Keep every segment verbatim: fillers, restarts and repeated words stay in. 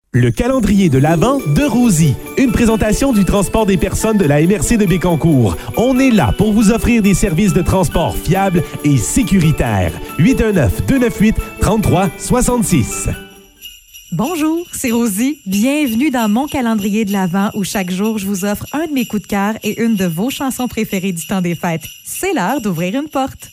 Le calendrier de l'Avent de Rosie. Une présentation du transport des personnes de la M R C de Bécancour. On est là pour vous offrir des services de transport fiables et sécuritaires. huit un neuf, deux neuf huit, trois trois six six. Bonjour, c'est Rosie. Bienvenue dans mon calendrier de l'Avent où chaque jour, je vous offre un de mes coups de cœur et une de vos chansons préférées du temps des fêtes. C'est l'heure d'ouvrir une porte.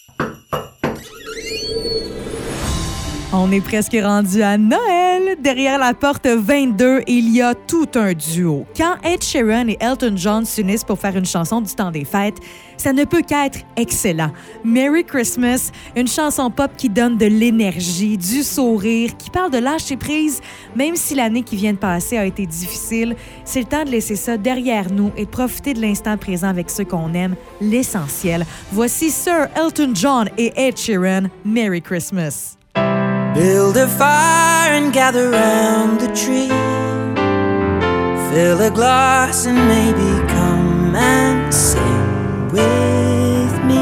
On est presque rendu à Noël. Derrière la porte vingt-deux, il y a tout un duo. Quand Ed Sheeran et Elton John s'unissent pour faire une chanson du temps des fêtes, ça ne peut qu'être excellent. Merry Christmas, une chanson pop qui donne de l'énergie, du sourire, qui parle de lâcher prise. Même si l'année qui vient de passer a été difficile, c'est le temps de laisser ça derrière nous et de profiter de l'instant présent avec ceux qu'on aime, l'essentiel. Voici Sir Elton John et Ed Sheeran, Merry Christmas. Build a fire and gather round the tree. Fill a glass and maybe come and sing with me.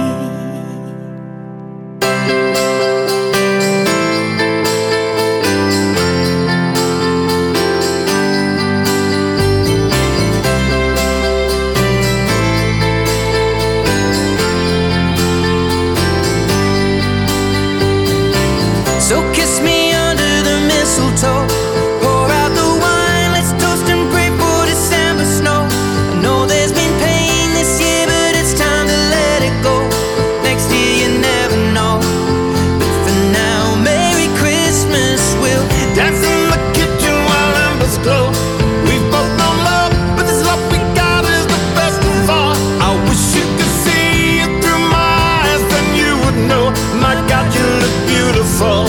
So kiss me under the mistletoe. Pour out the wine, let's toast and pray for December snow. I know there's been pain this year, but it's time to let it go. Next year you never know. But for now, Merry Christmas. We'll dance in the kitchen while embers glow. We've both known love, but this love we got is the best of all. I wish you could see it through my eyes, then you would know. My God, you look beautiful.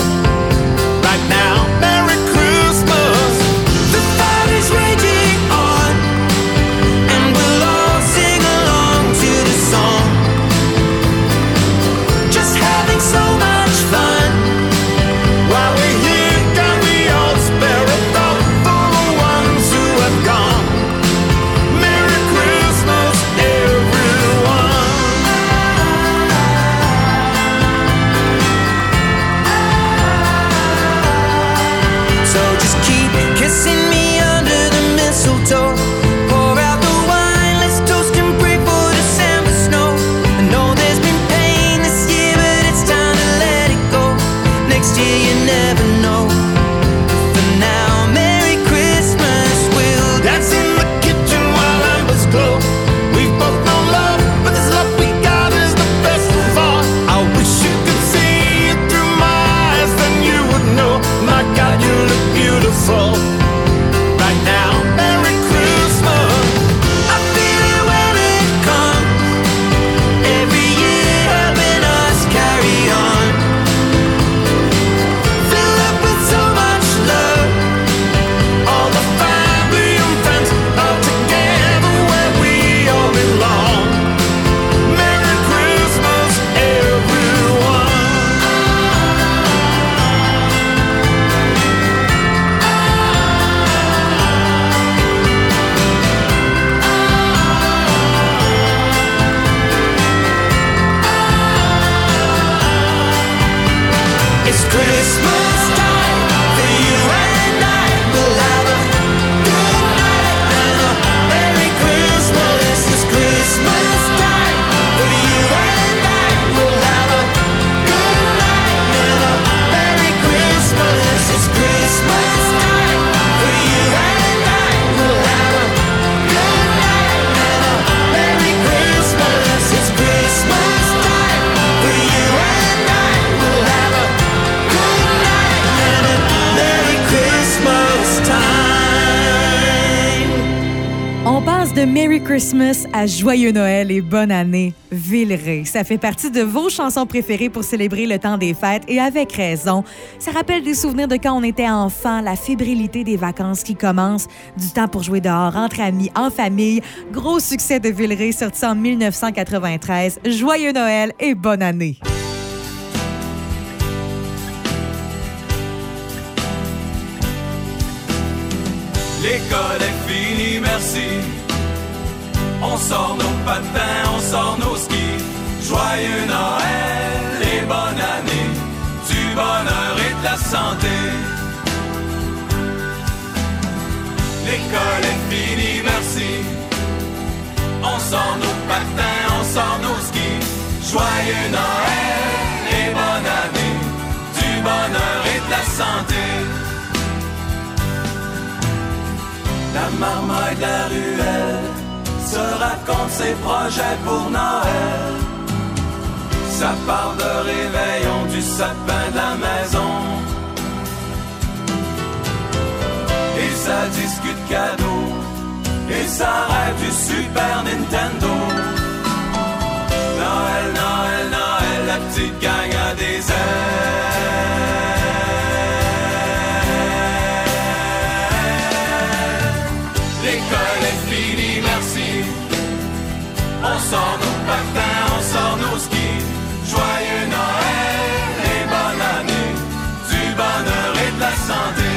Merry Christmas à Joyeux Noël et bonne année, Villeray. Ça fait partie de vos chansons préférées pour célébrer le temps des fêtes et avec raison. Ça rappelle des souvenirs de quand on était enfant, la fébrilité des vacances qui commencent, du temps pour jouer dehors, entre amis, en famille. Gros succès de Villeray sorti en dix-neuf cent quatre-vingt-treize. Joyeux Noël et bonne année. L'école est finie, merci. On sort nos patins, on sort nos skis. Joyeux Noël et bonne année, du bonheur et de la santé. l'école est finie, merci. On sort nos patins, on sort nos skis. Joyeux Noël et bonne année, du bonheur et de la santé. La marmaille de la ruelle se raconte ses projets pour Noël. Ça parle de réveillon, du sapin de la maison. Et ça discute cadeaux, et ça rêve du Super Nintendo. Noël, Noël, Noël, la petite gang a des ailes. L'école est finie, merci. On sort nos patins, on sort nos skis. Joyeux Noël et bonne année, du bonheur et de la santé.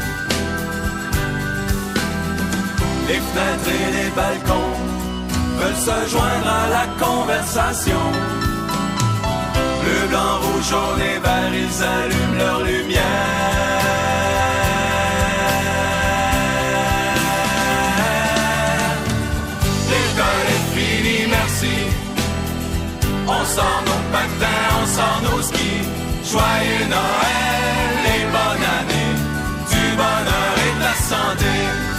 Les fenêtres et les balcons veulent se joindre à la conversation. Bleu, blanc, rouge, jaune et vert, ils allument leur lumière. L'école est finie, merci. On sort nos patins, on sort nos skis. Joyeux Noël et bonne année, du bonheur et de la santé.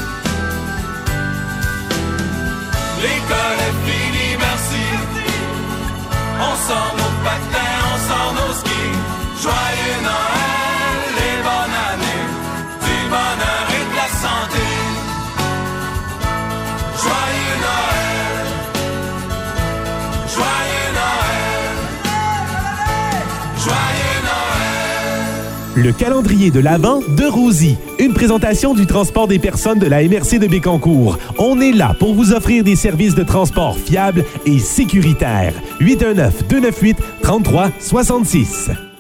L'école est finie, merci. On sort nos patins, on sort nos skis. Joyeux Noël et bonne année, du bonheur et de la santé. Joyeux Noël, joyeux Noël, joyeux Noël. Le calendrier de l'Avent de Rosie. Une présentation du transport des personnes de la M R C de Bécancour. On est là pour vous offrir des services de transport fiables et sécuritaires. huit un neuf, deux neuf huit, trois trois six six.